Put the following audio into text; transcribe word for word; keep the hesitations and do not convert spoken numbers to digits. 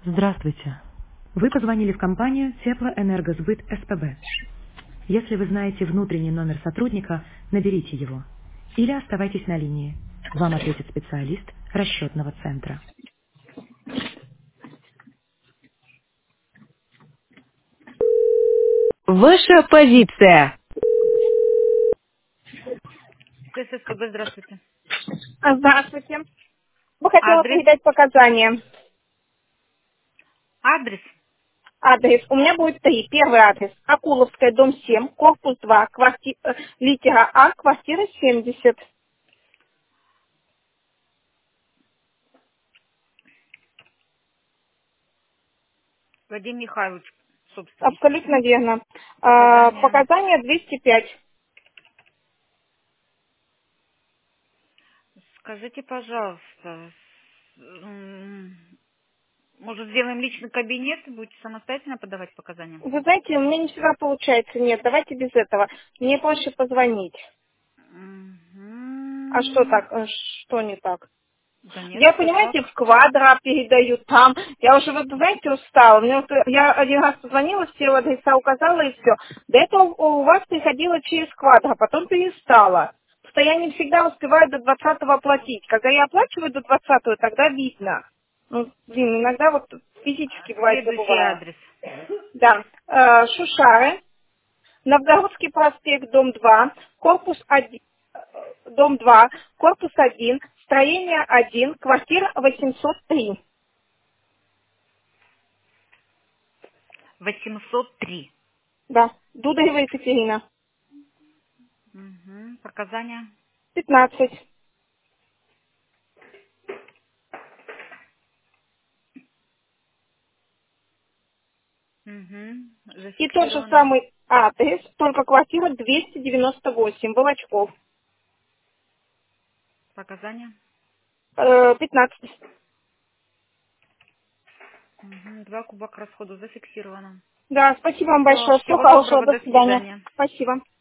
Здравствуйте. Вы позвонили в компанию Теплоэнергосбыт СПБ. Если вы знаете внутренний номер сотрудника, наберите его. Или оставайтесь на линии. Вам ответит специалист расчетного центра. Ваша позиция. ССПБ, здравствуйте. А, Здравствуйте. Бы хотела Адрес? передать показания. Адрес? Адрес. У меня будет три. Первый адрес. Акуловская, дом семь, корпус два, кварти- э, литера А, квартира семьдесят. Вадим Михайлович, собственник. Абсолютно верно. А, Показания. показания двести пять. Скажите, пожалуйста, м, может, сделаем личный кабинет, будете самостоятельно подавать показания? Вы знаете, у меня не всегда получается. Нет, давайте без этого. Мне проще позвонить. А что Мгм. так? Э, Что не так? Да нет, Я, все так. понимаете, в квадро передаю там. Я уже, вот, знаете, устала. Мне вот, э, я один раз позвонила, все адреса указала и все. До этого у вас приходило через квадро, потом перестала. Просто я не всегда успеваю до двадцатого оплатить. Когда я оплачиваю до двадцатого, тогда видно. Ну, блин, иногда вот физически бывает Следующий забываю. адрес. Да. Э, Шушары, Новгородский проспект, дом два, корпус один, дом два, корпус один, строение один, квартира восемьсот три. восемьсот три. Да, Дударева Екатерина. Мгм. Показания. пятнадцать. Мгм. И тот же Зафиксировано. самый адрес, только квартира двести девяносто восемь, Волочков. Показания. Э, пятнадцать. Мгм. Два куба к расходу зафиксировано. Да, спасибо вам Все, большое. Всего всего хорошего. доброго, До до свидания. свидания. Спасибо.